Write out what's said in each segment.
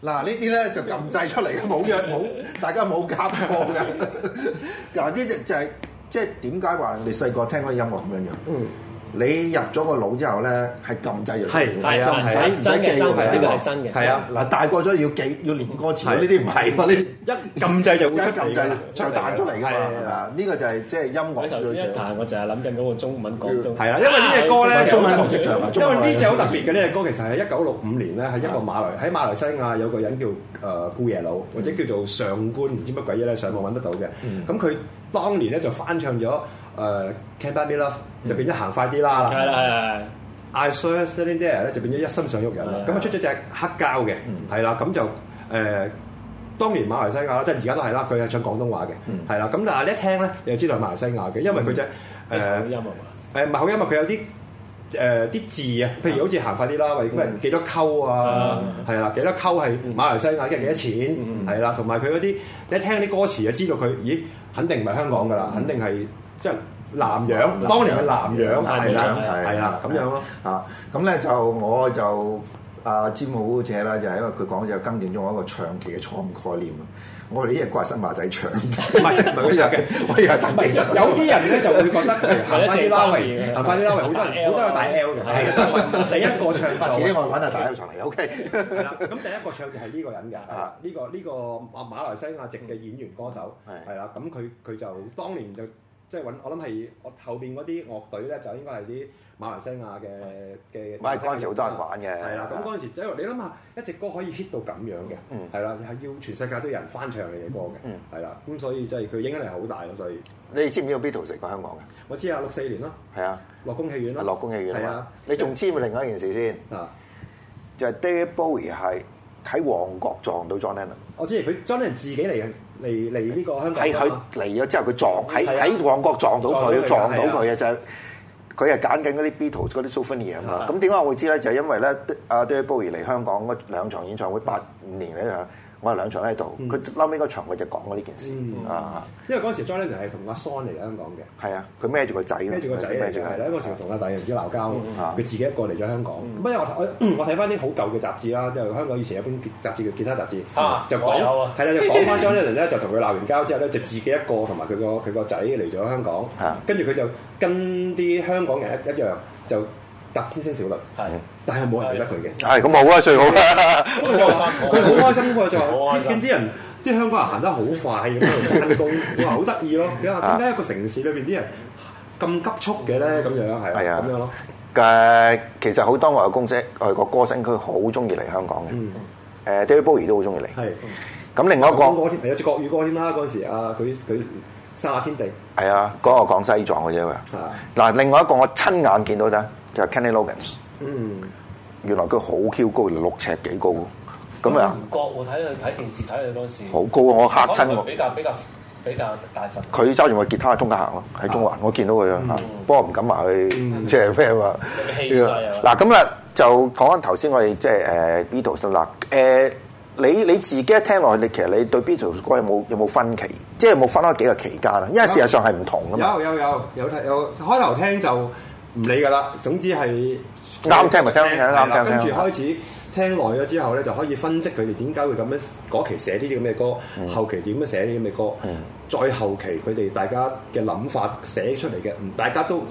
嗱呢啲咧就撳掣出嚟嘅，冇約冇，大家冇夾過嘅。嗱呢隻就係即係點解話你細個聽嗰啲音樂咁樣樣？你入咗個腦之後咧，係撳掣就係就唔使記喎。 呢個係真嘅。 係啊，嗱大個咗要記要練歌詞，呢啲唔係喎，你一撳掣就會出嚟㗎， 就彈出嚟㗎嘛，係嘛？呢個就係即係音樂。 你頭先一彈，我就係諗緊嗰個中文廣東。 係啊，因為呢隻歌咧， 中文唔識唱啊。 因為呢隻好特別嘅呢隻歌，其實係1965年咧，係一個喺馬來西亞有個人叫顧耶魯，或者叫做上官唔知乜鬼嘢咧，上網揾得到嘅。咁佢當年咧就翻唱咗Can't Buy Me Love 就變咗行快啲啦。 係啦 I Saw You Standing There 咧就變咗一心想喐人啦。咁啊出咗隻黑膠嘅，係啦，咁就當年馬來西亞啦，即係而家都係啦，佢係唱廣東話嘅，係啦。咁但係你一聽咧，你就知道係馬來西亞嘅，因為佢隻口音啊嘛。 唔係口音啊，佢有啲啲字啊，譬如好似行快啲啦，或者咩幾多溝啊，係啦，幾多溝係馬來西亞，即係幾多錢，係啦，同埋佢嗰啲你一聽啲歌詞就知道佢，咦，肯定唔係香港㗎啦，肯定係即係南洋，當年係南洋，係啦，咁樣咯。 啊，咁咧就我就詹好者啦，就係因為佢講就更正咗我一個長期嘅錯誤概念啊！我哋呢隻歌係新馬仔唱，唔係嗰隻嘅，我以為等技術。 有啲人咧就會覺得行快啲啦，行快啲啦，好多人大 L 嘅，第一個唱就。 遲啲我揾下大 L 上嚟 ，OK。 係啦，咁第一個唱就係呢個人嘅，呢個馬來西亞籍嘅演員歌手，係啦，咁佢就當年就即係揾，我諗係我後邊嗰啲樂隊咧，就應該係啲馬來西亞嘅。 唔係嗰陣時好多人玩嘅。 係啦，咁嗰陣時即係你諗下，一隻歌可以 hit 到咁樣嘅，係啦，係要全世界都有人翻唱你嘅歌嘅，係啦，咁所以即係佢影響力好大咯，所以。 你知唔知道 Beatles 嚟過香港嘅？ 我知啊，64年咯。係啊，樂宮戲院咯。 樂宮戲院係啊， 你仲知唔知另外一件事先？啊，就係 David Bowie 係喺旺角撞到 John Lennon。我知佢 John Lennon 自己嚟呢個香港。 係佢嚟咗之後，佢撞喺旺角撞到佢嘅就係。佢係揀緊嗰啲 Beatles 嗰啲 souvenir 啊嘛，咁點解我會知咧？就係因為咧，阿 David Bowie 嚟香港嗰兩場演唱會85年咧，我係兩場喺度，佢嬲尾嗰場佢就講過呢件事啊。因為嗰陣時 John Lennon 係同阿 Son 嚟香港嘅，係啊，佢孭住個仔，孭住個仔係啦。嗰陣時同阿弟唔知鬧交，佢自己一個嚟咗香港。咁因為我睇翻啲好舊嘅雜誌啦，即係香港以前有本雜誌叫《吉他雜誌》，就講係啦，就講翻 John Lennon 咧，就同佢鬧完交之後咧，就自己一個同埋佢個仔嚟咗香港，跟住佢就跟啲香港人一樣就搭天星小輪，但係冇人記得佢嘅。係咁好啊，最好啦。佢好開心喎，就話見啲人啲香港人行得好快咁喺度翻工，哇，好得意咯！佢話點解一個城市裏邊啲人咁急速嘅咧？咁樣係啊，咁樣咯。其實好多外國歌星佢好中意嚟香港嘅。David Bowie 都好中意嚟。係。咁另外一個係有隻國語歌添啦，嗰陣時啊，佢三亞天地。係啊，嗰個講西藏嘅啫喎。嗱，另外一個我親眼見到啫，就係 Kenny Loggins。原來佢好 Q 高，6尺幾高。咁啊？唔覺喎，睇電視睇佢嗰時。好高啊！我嚇親我。比較大份。佢揸住個吉他喺中間行咯，喺中環，我見到佢啊。不過唔敢埋去，即係咩話？氣勢啊！嗱，咁啦，就講緊頭先我哋即係Beatles 啦。你自己一聽落去，其實你對 Beatles 歌有冇分歧？即係有冇分開幾個期間啊？因為事實上係唔同噶嘛。有開頭聽就唔理噶啦，總之係啱聽咪聽，啱聽。跟住開始聽耐咗之後咧，就可以分析佢哋點解會咁樣嗰期寫呢啲咁嘅歌，後期點樣寫呢啲咁嘅歌，再後期佢哋大家嘅諗法寫出嚟嘅，大家都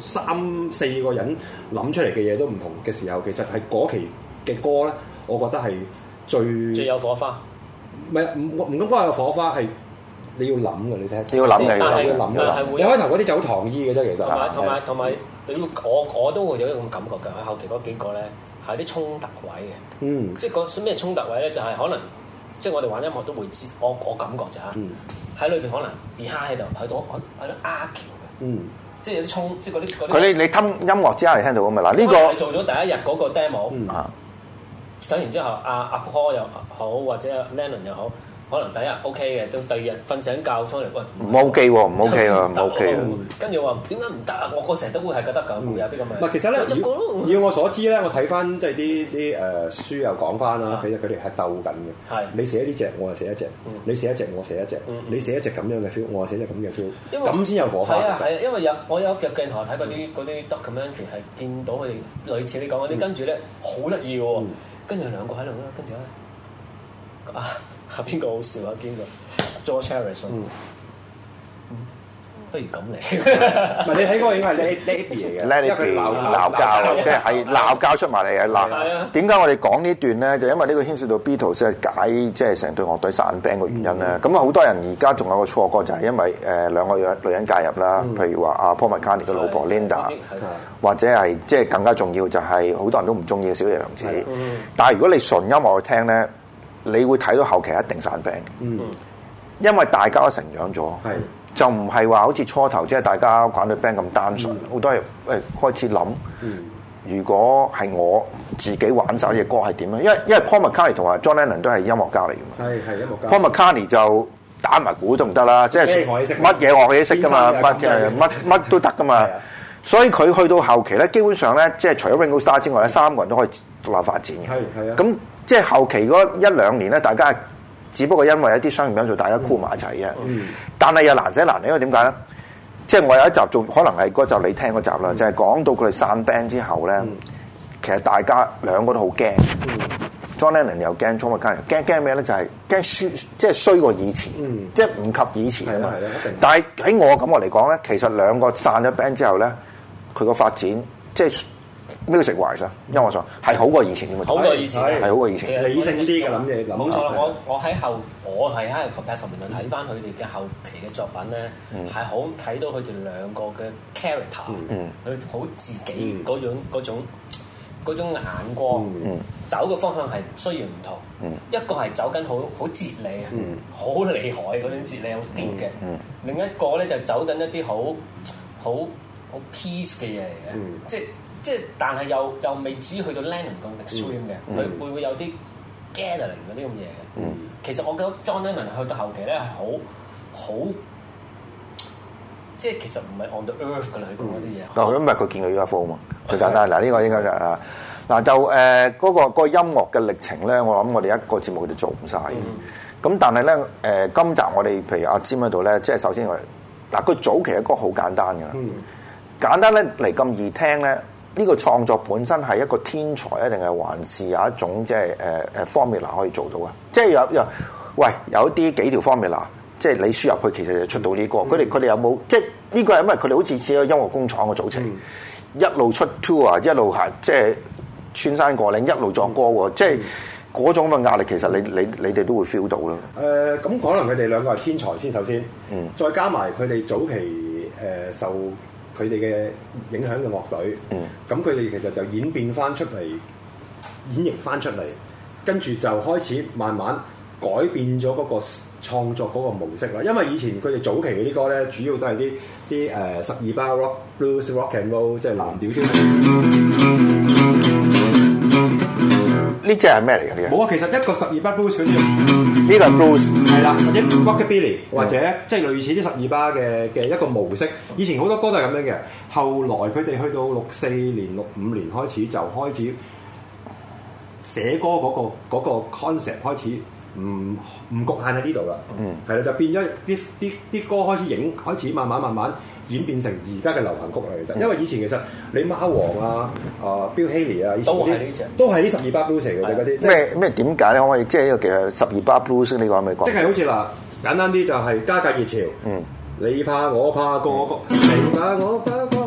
3-4個人諗出嚟嘅嘢都唔同嘅時候，其實係嗰期嘅歌咧，我覺得係最有火花。唔敢講有火花，係你要諗嘅，你聽。你要諗嘅，要諗嘅。你開頭嗰啲就好唐衣嘅啫，其實。同埋，我都會有一種感覺㗎。喺後期嗰幾個咧，係啲衝突位嘅。即係講咩衝突位咧？就係可能，即係我哋玩音樂都會知。我感覺就喺裏邊可能 behind 喺度argue 嘅。即係有啲衝，即係嗰啲。佢你聽音樂之後嚟聽到㗎嘛？嗱，呢個做咗第一日嗰個 demo。睇完之後，阿 Paul 又好，或者 Lennon 又好，可能第一日 OK 嘅，到第二日瞓醒覺出嚟，喂唔 OK 喎，唔 OK 喎，唔 OK 啊！跟住話點解唔得啊？我成日都會係覺得咁，會有啲咁嘅。唔係，其實咧，以我所知咧，我睇翻即係啲書又講翻啦，其實佢哋係鬥緊嘅。係你寫呢隻，我又寫一隻；你寫一隻，我寫一隻；你寫一隻咁樣嘅 feel，我又寫隻咁嘅 feel，咁先有火花。係啊，因為我有隻鏡頭睇嗰啲 documentary 係見到佢哋類似你講嗰啲，跟住咧好得意喎。跟住兩個喺度啦，跟住咧，咁邊個好笑啊？邊個 George Harrison？不如咁嚟。 唔係你睇嗰個應該係 Let It Be 嚟嘅 Let It Be 鬧交，即係鬧交出埋嚟嘅嗱。點解我哋講呢段咧？就因為呢個牽涉到 Beatles 解即係成隊樂隊散 band 嘅原因咧。咁啊好多人而家仲有個錯覺就係因為兩個女人介入啦，譬如話阿 Paul McCartney 嘅老婆 Linda，或者係即係更加重要就係好多人都唔中意嘅小野洋子。但係如果你純音樂去聽咧，你會睇到後期一定散 band，因為大家都成長咗。就唔係話好似初頭即係大家玩隊 band 咁單純，好多人開始諗，如果係我自己玩晒呢隻歌係點咧？因為 Paul McCartney 同埋 John Lennon 都係音樂家嚟嘅嘛。係音樂家。Paul McCartney 就打埋鼓都唔得啦，即係乜嘢樂器都識噶嘛，乜都得噶嘛。所以佢去到後期咧，基本上咧，即係除咗 Ringo Starr 之外咧，3個人都可以獨立發展嘅。係啊。咁即係後期嗰1-2年咧，大家只不過因為一啲商業因素，大家箍埋一齊啫。但係又難捨難離，因為點解咧？即係我有一集做，可能係嗰集你聽嗰集啦，就係講到佢哋散 band 之後咧，其實大家兩個都好驚。John Lennon 又驚，Paul McCartney驚咩咧？就係驚輸，即係衰過以前，即係唔及以前啊嘛。但係喺我感覺嚟講咧，其實兩個散咗 band 之後咧，佢個發展即係。music wise 啊，音樂上係好過以前嘅， 好過以前， 係好過以前， 理性啲嘅諗嘢。冇錯啦，我喺喺80年代睇翻佢哋嘅後期嘅作品咧，係好睇到佢哋兩個嘅 character，佢好自己嗰種眼光，走嘅方向係雖然唔同，一個係走緊好哲理，好厲害嗰種哲理，好 deep 嘅，另一個咧就走緊一啲好 peace 嘅嘢嚟嘅，即係，但係又未至於去到 Lennon 咁 extreme 嘅，佢會有啲 gathering 嗰啲咁嘢嘅。其實我覺得 John Lennon 去到後期咧係好，即係其實唔係 on the earth 㗎啦，佢講嗰啲嘢。 因為佢見過 UFO 嘛，最簡單。嗱呢個應該就係嗱就嗰個音樂嘅歷程咧，我諗我哋一個節目就做唔晒。咁但係咧今集我哋譬如阿詹喺度咧，即係首先我哋嗱佢早期嘅歌好簡單㗎啦，簡單咧嚟咁易聽咧。呢個創作本身係一個天才啊，定係還是有一種即係formula 可以做到啊？即係有啲幾條 formula，即係你輸入去其實就出到呢歌。佢哋有冇即係呢個係因為佢哋好似似個音樂工廠嘅組成，一路出 tour 一路行，即係穿山過嶺一路作歌喎。即係嗰種咁嘅壓力，其實你哋都會 feel 到啦。 咁可能佢哋兩個係天才先，首先，再加埋佢哋早期受佢哋嘅影響嘅樂隊，咁佢哋其實就演變翻出嚟，演繹翻出嚟，跟住就開始慢慢改變咗嗰個創作嗰個模式啦。因為以前佢哋早期嗰啲歌咧，主要都係啲12巴 rock blues rock and roll， 即係藍調先。 呢隻係咩嚟嘅？呢冇啊，其實一個12巴 blues 嗰啲， 呢個係 blues 係啦，或者 rockabilly 或者即係類似啲12巴嘅一個模式。以前好多歌都係咁樣嘅，後來佢哋去到64年、65年開始就開始寫歌嗰個 concept 開始唔局限喺呢度啦。係啦，就變咗啲歌開始慢慢演變成而家嘅流行曲啦。其實因為以前其實你貓王Bill Haley 啊，以前都係啲12巴 blues 嚟嘅啫，嗰啲咩點解咧？可唔可以即係呢個其實12巴 blues 呢個係咪講？ 即係好似嗱，簡單啲就係家界熱潮。你怕我怕個，你怕我怕個。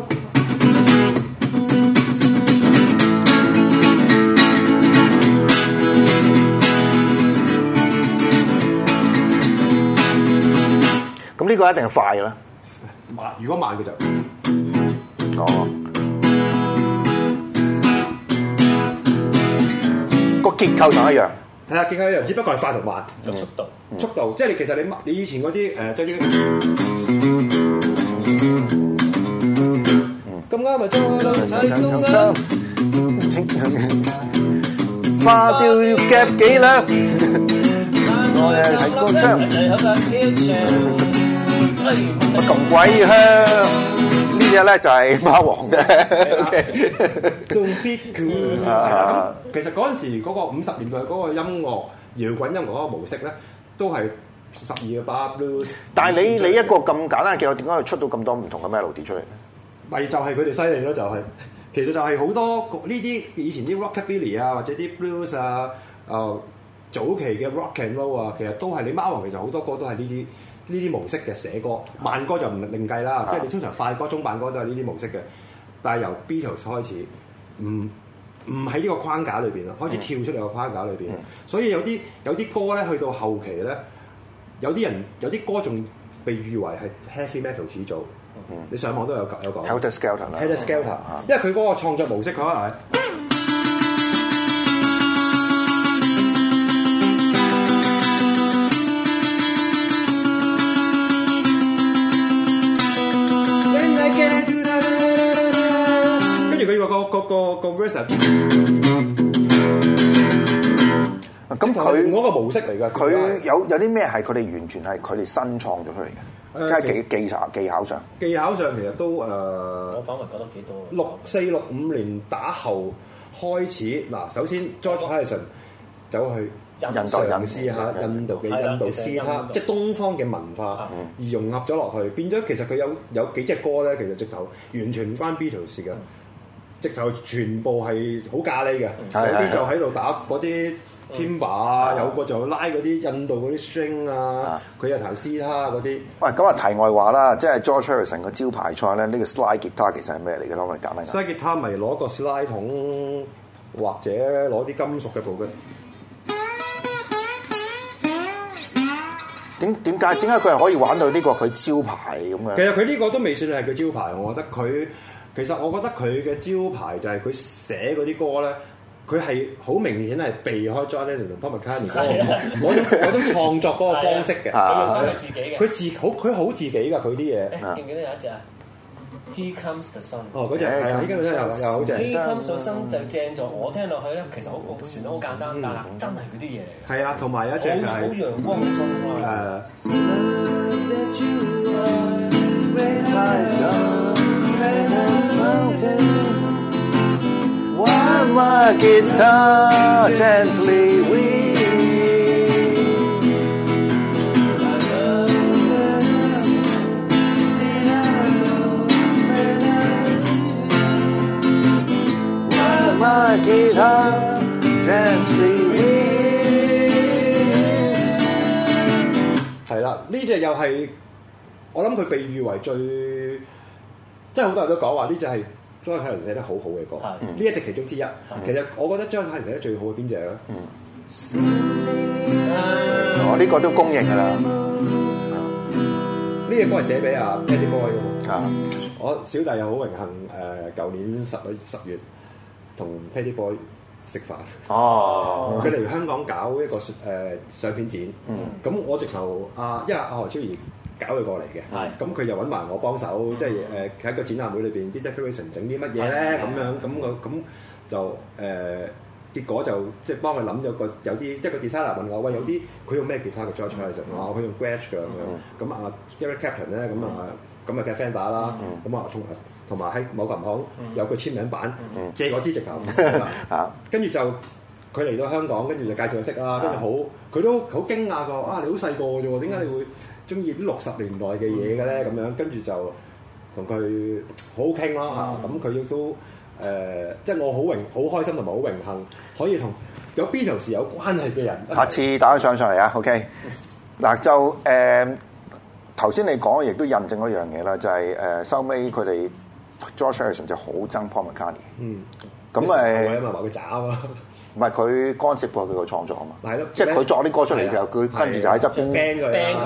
咁呢個一定係快嘅啦。 如果慢嘅就個結構上一樣。 係啦，結構一樣，只不過係快同慢速度，即係其實你以前嗰啲即係咁啱咪花雕要夾幾兩，我係高槍。乜咁鬼香？呢隻咧就係貓王嘅。 其實嗰陣時嗰個50年代嗰個音樂搖滾音樂嗰個模式咧，都係12巴 blues。 但係你一個咁簡單嘅，點解會出到咁多唔同嘅 melody 出嚟咧？ 咪就係佢哋犀利咯，就係其實就係好多呢啲以前啲 rockabilly 啊，或者啲 blues 啊， 早期嘅 rock and roll 啊，其實都係你貓王其實好多歌都係呢啲模式嘅寫歌，慢歌就唔另計啦，即係你通常快歌、中慢歌都係呢啲模式嘅。但係由 Beatles 開始，唔喺呢個框架裏邊啦，開始跳出嚟個框架裏邊，所以有啲歌咧去到後期咧，有啲歌仲被譽為係 heavy metal 始祖。你上網都有講 Helter Skelter 啦 Helter Skelter， 因為佢嗰個創作模式佢可能係。佢個 verse 咁佢嗰個模式嚟㗎。 佢有啲咩係佢哋完全係佢哋新創咗出嚟嘅？即係技巧上。 技巧上其實都我反而覺得幾多。 64-65年打後開始嗱，首先 George Harrison 走去嘗試下印度嘅印度斯他，即係東方嘅文化，而融合咗落去，變咗其實佢有幾隻歌咧，其實直頭完全唔關 Beatles 嘅。直頭全部係好咖喱嘅，有啲就喺度打嗰啲 timbre 啊，有個就拉嗰啲印度嗰啲 string 啊，佢又彈斯他嗰啲。喂， 咁啊題外話啦，即係 George Harrison 個招牌菜咧，呢個 slide guitar 其實係咩嚟嘅？可唔可以簡單講 ？slide guitar 咪攞個 slide 筒或者攞啲金屬嘅部嘅。 點解佢係可以玩到呢個佢招牌咁樣？ 其實佢呢個都未算係佢招牌，我覺得佢。其實我覺得佢嘅招牌就係佢寫嗰啲歌咧，佢係好明顯係避開 John Lennon 同 Paul McCartney 嗰種創作嗰個方式嘅。 佢自己嘅。 佢好自己㗎，佢啲嘢。 記唔記得有一隻啊 ？Here Comes the Sun。 哦，嗰隻係啊，依家又好正。 Here Comes the Sun 就正咗，我聽落去咧，其實好旋律好簡單，但係真係佢啲嘢嚟嘅。 係啊，同埋有一隻就係好陽光好心 While my guitar gently weeps, while my guitar gently weeps。 係啦，呢隻又係我諗佢被譽為最，即係好多人都講話呢隻係。張海倫寫得好好嘅歌，呢一隻其中之一。其實我覺得張海倫寫得最好嘅邊隻咧？ 呢個都公認㗎啦。 呢隻歌係寫俾阿 Paddy Boy 嘅喎。我小弟又好榮幸舊年10月同 Paddy Boy 食飯。哦，佢嚟香港搞一個相片展。咁我直頭因為阿何超儀搞佢過嚟嘅，咁佢又揾埋我幫手，即係喺個展覽會裏邊啲 decoration 整啲乜嘢咧，咁就結果就即係幫佢諗咗個有啲，即係個 designer 問我，喂，有啲佢用咩吉他嘅 George Harrison，佢用 Gretsch 嘅咁樣，咁Eric Clapton 咧咁嘅 Fender 啦，咁同埋喺某琴行有個簽名版，借嗰支直頭，跟住就佢嚟到香港，跟住就介紹我識啦，跟住佢都好驚訝個，你好細個啫喎，點解你會中意啲60年代嘅嘢嘅咧？咁樣跟住就同佢好好傾咯嚇，咁佢亦都即係我好開心同埋好榮幸可以同有 Beatles 有關係嘅人。 下次打上嚟啊 ，OK。嗱就頭先你講亦都印證咗一樣嘢啦，就係收尾佢哋 George Harrison 就好憎 Paul McCartney。咁咪話佢渣啊！ 唔係佢干涉過佢個創作啊嘛， 係咯， 即係佢作啲歌出嚟就佢跟住就喺側邊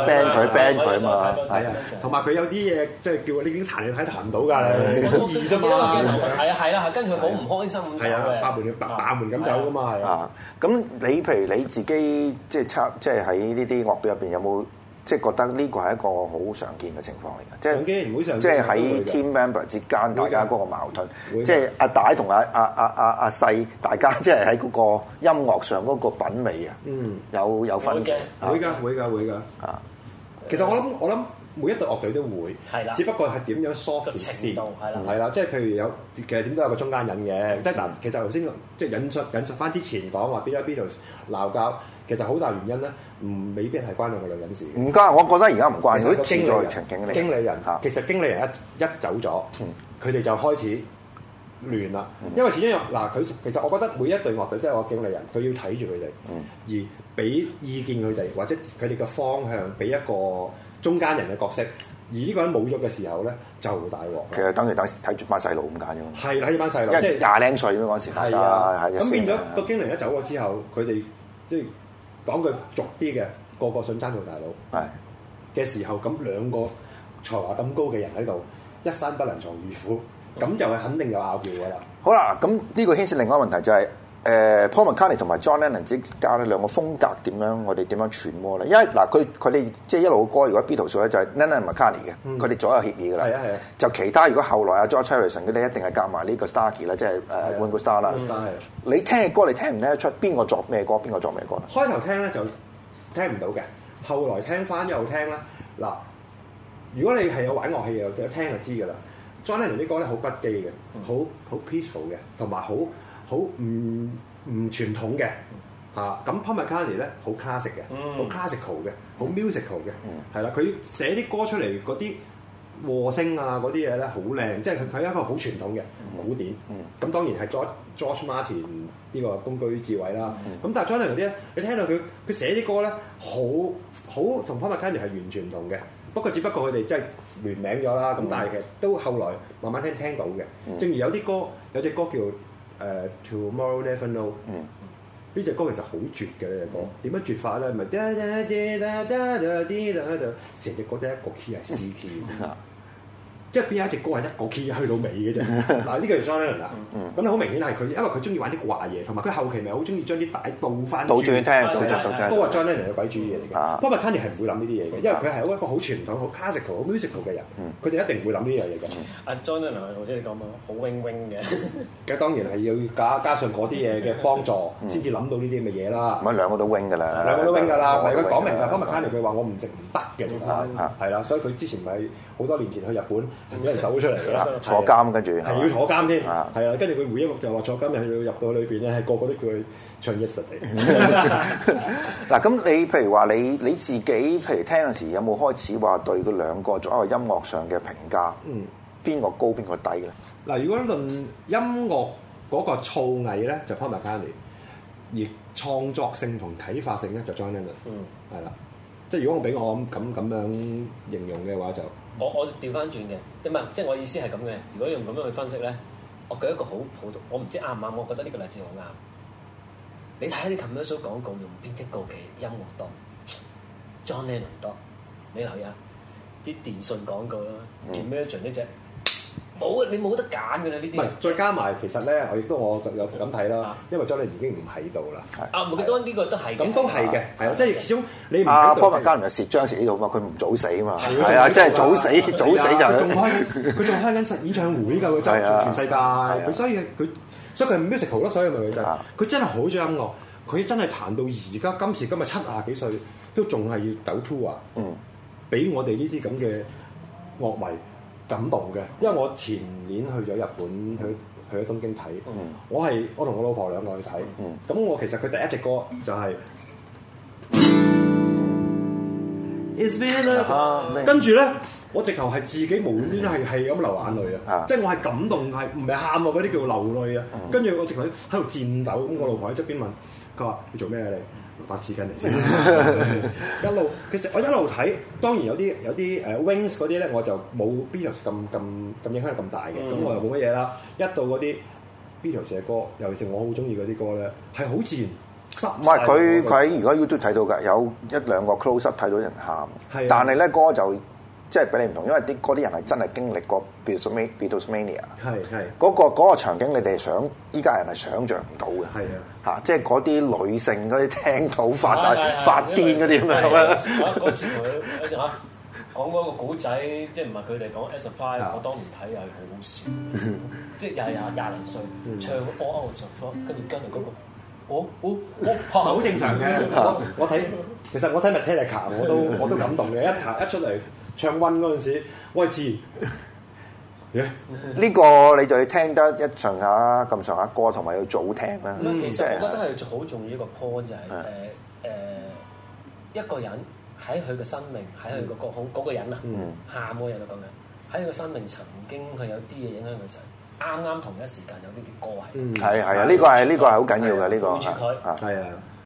ban 佢啊嘛， 係啊，同埋佢有啲嘢即係叫你已經彈你睇彈唔到㗎，好易啫嘛， 係啦，跟住佢好唔開心咁走嘅， 爆門咁走㗎嘛，係啊。 咁你譬如你自己即係喺呢啲樂隊入邊有冇？即係覺得呢個係一個好常見嘅情況嚟嘅，即係喺 team member 之間大家嗰個矛盾，即係阿大同阿細，大家即係喺嗰個音樂上嗰個品味啊，有分嘅， 會㗎啊！其實我諗每一隊樂隊都會，只不過係點樣 soft 線，係啦，即係譬如其實點都有個中間人嘅，即係嗱，其實頭先即係引述翻之前講話 Beatles 鬧交。其實好大原因咧，未必係關兩個女人事。唔關， 我覺得而家唔關。佢潛在場經理人，其實經理人一走咗，佢哋就開始亂啦。因為始終嗱，佢其實我覺得每一隊樂隊都係個經理人，佢要睇住佢哋，而俾意見佢哋，或者佢哋嘅方向，俾一個中間人嘅角色。而呢個人冇咗嘅時候咧，就大鑊。其實等於睇住班細路咁解啫嘛。 係睇住班細路， 即係廿零歲咁嗰陣時，大家咁變咗個經理人一走咗之後，佢哋即係講句俗啲嘅，個個想爭做大佬。係嘅時候，咁兩個才華咁高嘅人喺度，一山不能藏二虎，咁就係肯定有拗撬㗎啦。 好啦，咁呢個牽涉另外一個問題就係。Paul McCartney 同埋 John Lennon 之間呢兩個風格點樣？我哋點樣揣摩咧？因為嗱，佢哋即係一路歌，如果 Beatles 咧就係 Lennon 同 McCartney 嘅，佢哋左右協議㗎啦。係啊係啊。就其他如果後來阿 George Harrison 嗰啲一定係夾埋呢個 Starkey 啦，即係Ringo Starr 啦。你聽嘅歌你聽唔聽得出邊個作咩歌？邊個作咩歌咧？ 開頭聽咧就聽唔到嘅，後來聽翻又聽啦。嗱，如果你係有玩樂器有聽就知㗎啦。John Lennon 啲歌咧好不羈嘅，好 peaceful 嘅，同埋好唔傳統嘅嚇，咁 Paul McCartney 咧好 classic 嘅，好 classical 嘅，好 musical 嘅，係啦，佢寫啲歌出嚟嗰啲和聲啊嗰啲嘢咧好靚，即係佢係一個好傳統嘅古典。咁當然係 George Martin 呢個公居智慧啦。咁但係 John Lennon 嗰啲咧，你聽到佢寫啲歌咧，好同 Paul McCartney 係完全唔同嘅。不過只不過佢哋真係聯名咗啦。咁但係其實都後來慢慢聽到嘅。正如有啲歌，有隻歌叫Tomorrow Never Know， 呢隻歌其實好絕嘅呢隻歌，點樣絕法咧？咪成隻歌得一個 key 係 C key，即係邊有一隻歌係一個 key 去到尾嘅啫。嗱呢個就 John Lennon 啦，咁你好明顯係佢，因為佢中意玩啲怪嘢，同埋佢後期咪好中意將啲帶倒翻倒轉聽， 都話 John Lennon 嘅鬼主意嚟嘅。Paul McCartney 係唔會諗呢啲嘢嘅，因為佢係一個好傳統、好 classical、好 musical 嘅人，佢哋一定唔會諗呢樣嘢嘅。 阿 John Lennon 頭先你講嘛，好 wing wing 嘅， 咁當然係要加上嗰啲嘢嘅幫助，先至諗到呢啲咁嘅嘢啦。 咁兩個都 wing 㗎啦， 兩個都 wing 㗎啦。佢講明啦，Paul McCartney佢話我唔得嘅，係啦，所以佢之前咪好多年前去日本有人搜咗出嚟嘅， 坐監跟住係要坐監添，係啊，跟住佢回憶錄就話坐監入到裏邊咧，係個個都叫佢唱 Yesterday。 嗱，咁你譬如話你自己譬如聽嗰時有冇開始話對佢兩個作一個音樂上嘅評價？邊個高邊個低咧？ 嗱，如果論音樂嗰個造詣咧，就 Paul McCartney；而創作性同啟發性咧，就 John Lennon。係啦，即係如果我俾我咁樣形容嘅話就。 我調翻轉嘅，唔係即係我意思係咁嘅。如果用咁樣去分析咧，我舉一個好普通，我唔知啱唔啱，我覺得呢個例子好啱。你睇下啲 commercial 廣告用邊一個嘅音樂多 ？John Lennon 多。你留意下啲電訊廣告啦，Imagine 呢隻冇啊，你冇得揀㗎啦呢啲。唔係， 再加埋其實咧，我有咁睇啦，因為 John Lennon 已經唔喺度啦。 冇記得呢個都係。 咁都係嘅，係啊，即係始終你唔喺度。Paul McCartney蝕張蝕呢度嘛，佢唔早死啊嘛。係啊，即係早死就佢仲開緊演唱會㗎，佢周遊全世界。佢所以佢係 musical 咯，所以咪佢就佢真係好中意音樂，佢真係彈到而家今時今日70幾歲都仲係要走 tour 啊！俾我哋呢啲咁嘅樂迷感動嘅，因為我前年去咗日本，去咗東京睇，我同我老婆兩個去睇，咁我其實佢第一隻歌就係 It's been a 跟住咧，我直頭係自己無端端係咁流眼淚啊！即係我係感動，係唔係喊喎？嗰啲叫流淚啊！跟住我直頭喺度顫抖，咁我老婆喺側邊問，佢話：你做咩啊你？攞紙巾嚟先，其實我一路睇，當然有啲Wings 嗰啲咧，我就冇 Beatles 咁影響咁大嘅，咁我又冇乜嘢啦。一到嗰啲 Beatles 嘅歌，尤其是我好中意嗰啲歌咧，係好自然。 唔係佢喺如果 YouTube 睇到㗎，有一兩個 close up 睇到人喊，但係咧歌就即係俾你唔同，因為嗰啲人係真係經歷過 Beatlemania， 嗰個場景，你哋依家人係想像唔到嘅。係啊，嚇，即係嗰啲女性嗰啲聽到發癲嗰啲咁樣啦。 嗰次佢嚇講嗰個古仔，即係唔係佢哋講 Air Supply， 我當年睇又係好好笑，即係又係廿零歲唱 All Out of Love，跟住嗰個好正常嘅。我睇其實我睇 Metallica 我都感動嘅，一出嚟。唱溫嗰陣時，我係自然呢個你就要聽得一上下咁上下歌，同埋要早聽啦。 其實我覺得係好重要一個 point 就係一個人喺佢嘅生命，喺佢嗰個人啊，喊嗰人啊講緊，喺佢嘅生命曾經佢有啲嘢影響佢時， 啱啱同一時間有呢啲歌係。 係啊，呢個係好緊要嘅呢個。 背住佢。 係啊。